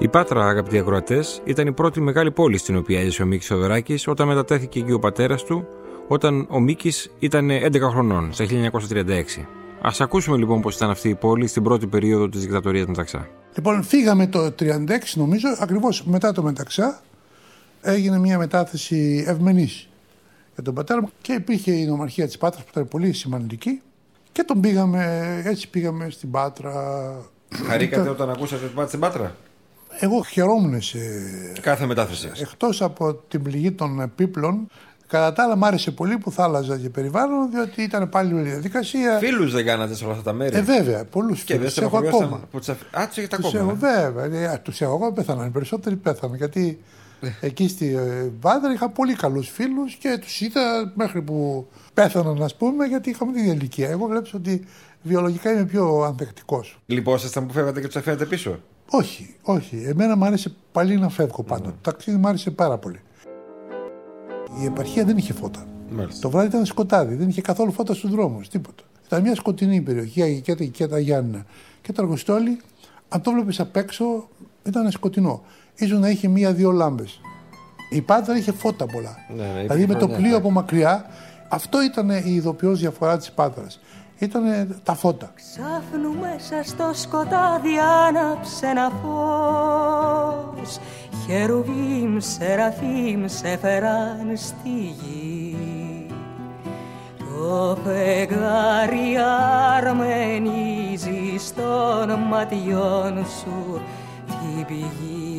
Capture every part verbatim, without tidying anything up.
Η Πάτρα, αγαπητοί ακροατές, ήταν η πρώτη μεγάλη πόλη στην οποία έζησε ο Μίκης Θεοδωράκης όταν μετατέθηκε εκεί ο πατέρας του, όταν ο Μίκης ήταν έντεκα χρονών, στα χίλια εννιακόσια τριάντα έξι. Ας ακούσουμε λοιπόν πώς ήταν αυτή η πόλη στην πρώτη περίοδο της δικτατορίας Μεταξά. Λοιπόν, φύγαμε το τριάντα έξι, νομίζω, ακριβώς μετά το Μεταξά. Έγινε μια μετάθεση ευμενής για τον πατέρα μου και υπήρχε η νομαρχία της Πάτρας που ήταν πολύ σημαντική και τον πήγαμε, έτσι πήγαμε στην Πάτρα. Χαρήκατε όταν ακούσατε ότι πάτε στην Πάτρα? Εγώ χαιρόμουν σε κάθε μετάθεση. Εκτός από την πληγή των επίπλων, κατά τα άλλα μ' άρεσε πολύ που θα άλλαζα και περιβάλλον, διότι ήταν πάλι όλη η διαδικασία. Φίλους δεν κάνατε σε όλα αυτά τα μέρη? Ε, βέβαια, πολλούς φίλους. Τους έχω ακόμα. Που τους... Α, τους έχετε τους ακόμα. Έχω, βέβαια, τους έχω ακόμα, πέθαναν. Οι περισσότεροι πέθαναν. Γιατί εκεί στη Πάτρα είχα πολύ καλούς φίλους και τους είδα μέχρι που πέθαναν, ας πούμε, γιατί είχαμε την ηλικία. Εγώ βλέπω ότι βιολογικά είμαι πιο ανθεκτικός. Λυπόσασταν που φεύγατε και τους αφήνατε πίσω? Όχι, όχι. Εμένα μου άρεσε πάλι να φεύγω πάντοτε. Mm. Το ταξίδι μου άρεσε πάρα πολύ. Η επαρχία δεν είχε φώτα. Μάλιστα. Το βράδυ ήταν σκοτάδι, δεν είχε καθόλου φώτα στους δρόμους, τίποτα. Ήταν μια σκοτεινή περιοχή και, και τα Γιάννηνα. Και το Αργοστόλι, αν το βλέπεις απ' έξω, ήταν σκοτεινό. Ίσως να είχε μία-δύο λάμπες. Η Πάτρα είχε φώτα πολλά. Ναι, ναι, δηλαδή με το πλοίο ναι. από μακριά, αυτό ήταν η ειδοποιώς διαφορά της Πάτρας. Ήτανε τα φώτα. Ξάφνου μέσα στο σκοτάδι άναψε ένα φως. Χερουβίμ, Σεραφίμ σε φέραν στη γη. Το φεγγάρι αρμενίζει στον ματιών σου την πηγή.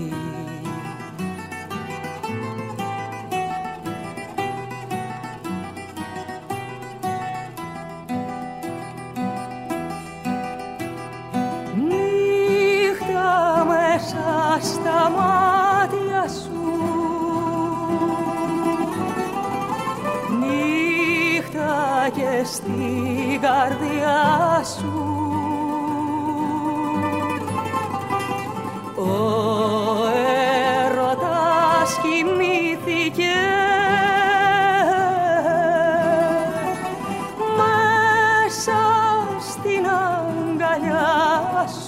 Στα μάτια σου νύχτα και στην καρδιά σου ο έρωτας κοιμήθηκε μέσα στην αγκαλιά σου.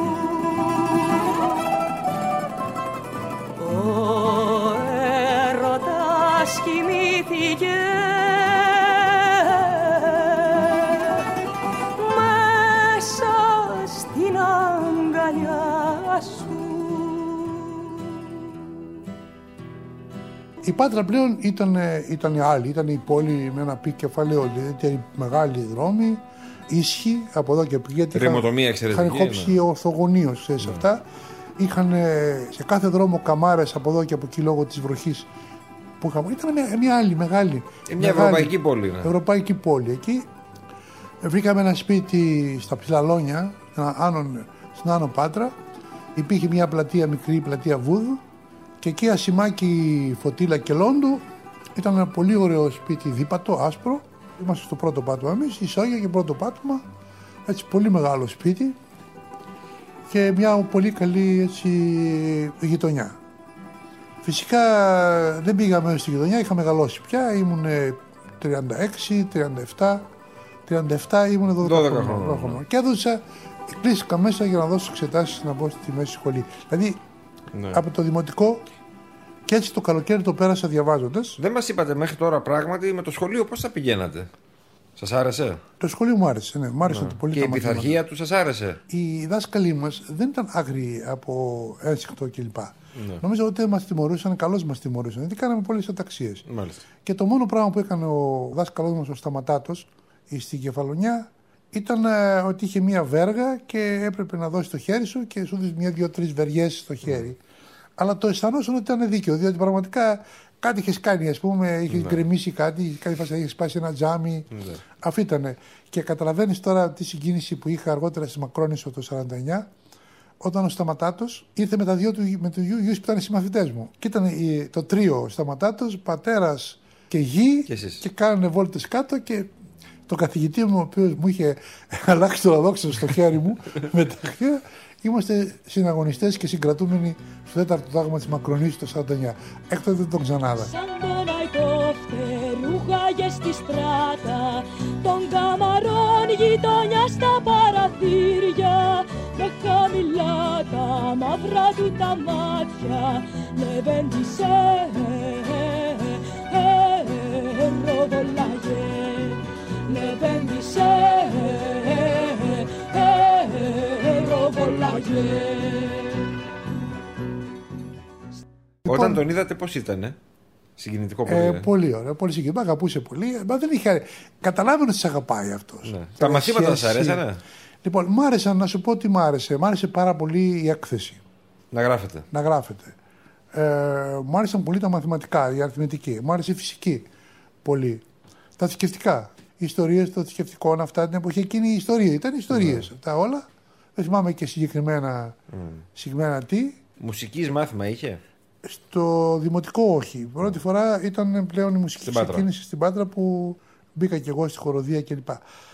Κοιμήθηκε μέσα στην αγκαλιά σου. Η Πάτρα πλέον ήταν, ήταν άλλη, ήταν η πόλη με ένα πι κεφαλαίο, δηλαδή μεγάλοι δρόμοι, ίσχυ από εδώ και από εκεί. Ρημοτομία εξαιρετική. Είχαν κόψει ναι. ορθογωνίως σε ναι. αυτά. Είχαν σε κάθε δρόμο καμάρες από εδώ και από εκεί λόγω της βροχής. Που είχαμε. Ήταν μια, μια άλλη μεγάλη. Μια μεγάλη, ευρωπαϊκή πόλη. Ναι. Ευρωπαϊκή πόλη. Εκεί βρήκαμε ένα σπίτι στα Ψηλαλόνια, στην Άνω Πάτρα. Υπήρχε μια πλατεία μικρή, πλατεία Βούδου. Και εκεί Ασημάκι, Φωτίλα και Λόντου. Ήταν ένα πολύ ωραίο σπίτι, δίπατο, άσπρο. Είμαστε στο πρώτο πάτωμα εμείς, ισόγεια και πρώτο πάτωμα. Έτσι, πολύ μεγάλο σπίτι. Και μια πολύ καλή έτσι, γειτονιά. Φυσικά δεν πήγαμε στη γειτονιά, είχα μεγαλώσει πια, ήμουν τριάντα έξι, τριάντα επτά, τριάντα επτά ήμουν δώδεκα χρόνια. Και έδωσα, κλείστηκα μέσα για να δώσω εξετάσεις να μπω στη μέση σχολή. Δηλαδή ναι. από το δημοτικό και έτσι το καλοκαίρι το πέρασα διαβάζοντας. Δεν μας είπατε μέχρι τώρα πράγματι με το σχολείο πώς θα πηγαίνατε? Σας άρεσε? Το σχολείο μου άρεσε, ναι, μου άρεσε ναι. πολύ. Και η πειθαρχία του σας άρεσε? Οι δάσκαλοι μας δεν ήταν άγριοι από ένσυχτο κλπ. Ναι. Νομίζω ότι μας τιμωρούσαν, καλώς μας τιμωρούσαν, γιατί κάναμε πολλές αταξίες. Μάλιστα. Και το μόνο πράγμα που έκανε ο δάσκαλός μας ο Σταματάτος στην Κεφαλονιά ήταν ε, ότι είχε μία βέργα και έπρεπε να δώσει το χέρι σου και σου δεις μία-δύο-τρεις βεριές στο χέρι. Mm. Αλλά το αισθανόσουν ότι ήταν δίκαιο, διότι πραγματικά κάτι είχες κάνει, ας πούμε, είχες ναι. γκρεμίσει κάτι, κάτι φάση είχες σπάσει ένα τζάμι. Ναι. Αυτό ήτανε. Και καταλαβαίνεις τώρα τη συγκίνηση που είχα αργότερα στη Μακρόνισσο το σαράντα εννιά, όταν ο Σταματάτος ήρθε με τα δυο του, με τους γιους που ήταν συμμαθητές μου. Και ήταν το τρίο Σταματάτος, πατέρας και γη και, και κάνανε βόλτες κάτω και το καθηγητή μου, ο οποίος μου είχε αλλάξει το αδόξο στο χέρι μου με τα χέρια, είμαστε συναγωνιστές και συγκρατούμενοι στο τέταρτο τάγμα της Μακρονής το σαράντα εννιά. Έκτοτε δεν τον ξανάδα. Σαν τον αϊτό φτερούγαγε στη στράτα των καμαρών γειτονιά στα παραθύρια με χαμηλά τα μάτια ελαφρά του τα μάτια, λεβέντισε, ροβολάγε, λεβέντισε, ροβολάγε. Όταν τον είδατε πώς ήτανε? Συγκινητικό πολύ. Ε, πολύ ωραίο, πολύ συγκινητικό. Μ' αγαπούσε πολύ. Μα δεν είχε... Καταλάβαινε ότι σε αγαπάει αυτός. Ναι. Τα μαθήματα σας αρέσανε? Λοιπόν, μ' άρεσαν, να σου πω τι μ' άρεσε. Μ' άρεσε πάρα πολύ η έκθεση. Να γράφετε. Να γράφετε. Ε, μ' άρεσαν πολύ τα μαθηματικά, η αριθμητική. Μ' άρεσε η φυσική. Πολύ. Τα θρησκευτικά. Οι ιστορίες των θρησκευτικών, αυτά την εποχή εκείνη η ιστορία. Ήταν ιστορίες. Mm. Τα όλα. Δεν θυμάμαι και συγκεκριμένα, mm. συγκεκριμένα τι. Μουσικής μάθημα είχε? Στο δημοτικό όχι. Πρώτη mm. φορά ήταν πλέον η μουσική ξεκίνηση στην Πάτρα που μπήκα κι εγώ στη χοροδία κλπ.